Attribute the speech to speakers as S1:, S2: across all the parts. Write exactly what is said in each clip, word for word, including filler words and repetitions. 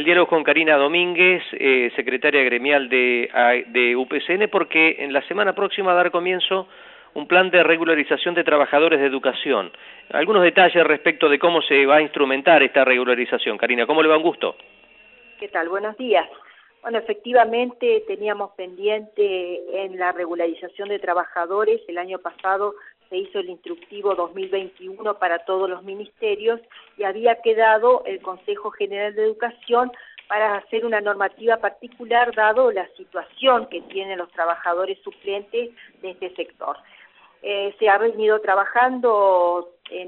S1: el diálogo con Karina Domínguez, eh, secretaria gremial de, de U P C N, porque en la semana próxima va a dar comienzo un plan de regularización de trabajadores de educación. Algunos detalles respecto de cómo se va a instrumentar esta regularización. Karina, ¿cómo le va? Un gusto.
S2: ¿Qué tal? Buenos días. Bueno, efectivamente teníamos pendiente en la regularización de trabajadores. El año pasado se hizo el instructivo dos mil veintiuno para todos los ministerios y había quedado el Consejo General de Educación para hacer una normativa particular dado la situación que tienen los trabajadores suplentes de este sector. Eh, se ha venido trabajando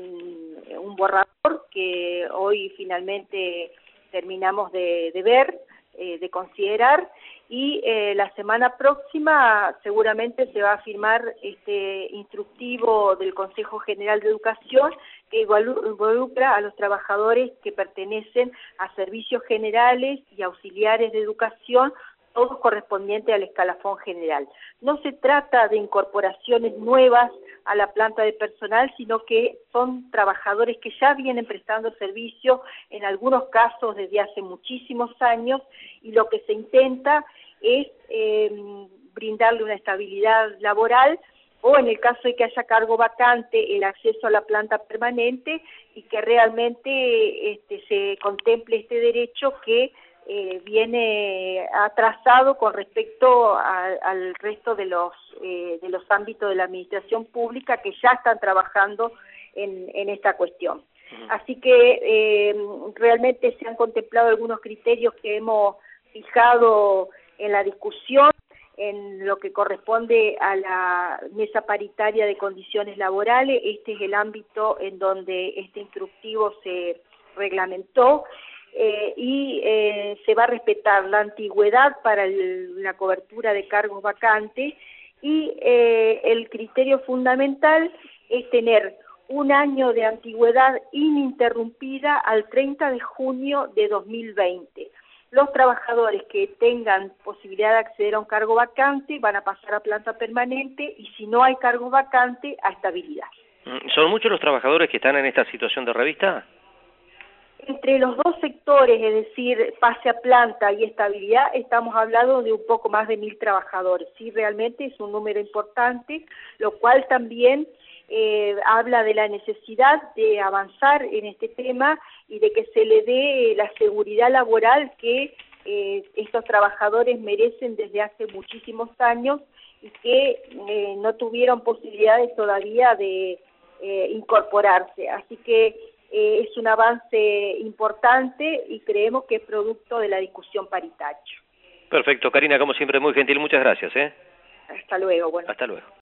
S2: en un borrador que hoy finalmente terminamos de, de ver, eh, de considerar, y eh, la semana próxima seguramente se va a firmar este instructivo del Consejo General de Educación que involucra a los trabajadores que pertenecen a servicios generales y auxiliares de educación, todos correspondientes al escalafón general. No se trata de incorporaciones nuevas a la planta de personal, sino que son trabajadores que ya vienen prestando servicio, en algunos casos desde hace muchísimos años, y lo que se intenta es eh, brindarle una estabilidad laboral, o en el caso de que haya cargo vacante, el acceso a la planta permanente, y que realmente este, se contemple este derecho que Eh, viene atrasado con respecto a, al resto de los eh, de los ámbitos de la administración pública que ya están trabajando en, en esta cuestión. Uh-huh. Así que eh, realmente se han contemplado algunos criterios que hemos fijado en la discusión, en lo que corresponde a la mesa paritaria de condiciones laborales. Este es el ámbito en donde este instructivo se reglamentó. Eh, y eh, se va a respetar la antigüedad para el, la cobertura de cargos vacantes, y eh, el criterio fundamental es tener un año de antigüedad ininterrumpida al treinta de junio de dos mil veinte. Los trabajadores que tengan posibilidad de acceder a un cargo vacante van a pasar a planta permanente, y si no hay cargo vacante, a estabilidad.
S1: ¿Son muchos los trabajadores que están en esta situación de revista?
S2: Entre los dos sectores, es decir, pase a planta y estabilidad, estamos hablando de un poco más de mil trabajadores. Sí, realmente es un número importante, lo cual también eh, habla de la necesidad de avanzar en este tema y de que se le dé la seguridad laboral que eh, estos trabajadores merecen desde hace muchísimos años, y que eh, no tuvieron posibilidades todavía de eh, incorporarse. Así que Eh, es un avance importante y creemos que es producto de la discusión paritaria.
S1: Perfecto, Karina, como siempre muy gentil, muchas gracias. ¿eh?
S2: Hasta luego. Bueno.
S1: Hasta luego.